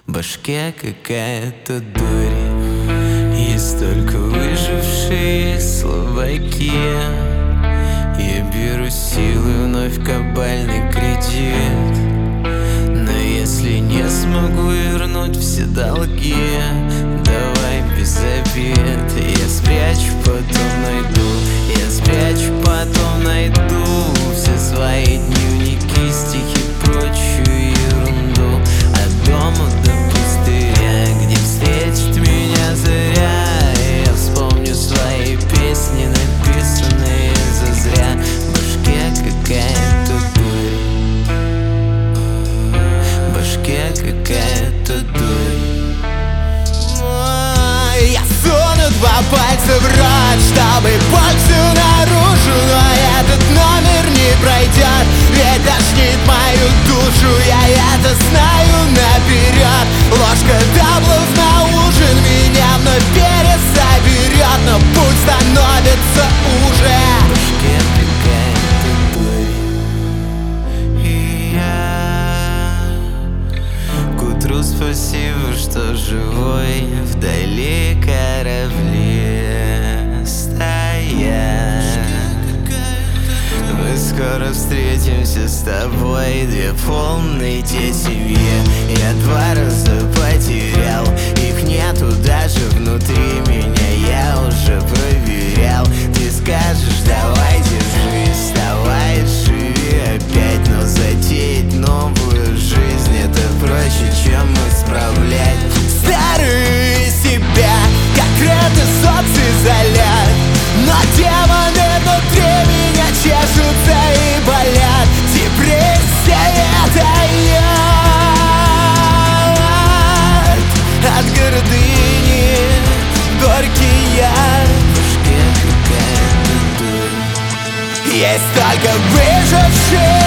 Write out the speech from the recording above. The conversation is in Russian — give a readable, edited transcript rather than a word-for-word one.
В башке какая-то дурь, есть только выжившие слабаки. Я беру силы вновь кабальный кредит, но если не смогу вернуть все долги, давай без обид. Я спрячу, потом найду, я спрячу, потом найду все свои дневники, стихи, прочую ерунду. От дома до пустыря, где встретит меня заря, я вспомню свои песни, написанные зазря. В башке какая-то дурь, в башке какая-то дурь. Я суну два пальца в рот, чтобы боль всю наружу, но этот номер не пройдет, ведь тошнит мою душу. Я это знаю наперед. Ложка даблов на ужин меня вновь пересоберет, но путь становится уже. В башке какая-то дурь, и я к утру спасибо, что живой. Вдали корабли стоят, мы скоро встретимся с тобой. Две полные те семьи, я два раза потерял, их нету даже внутри меня, я уже проверял. Ты скажешь, давай держись, давай живи опять, но затеять новую жизнь — это проще, чем исправлять Старые себя, как крепкий социзолят, но демоны внутри меня чешутся и болят. Депрессия — это яд от гордыни, горький яд. В башке какая-то дурь. Есть только выжившие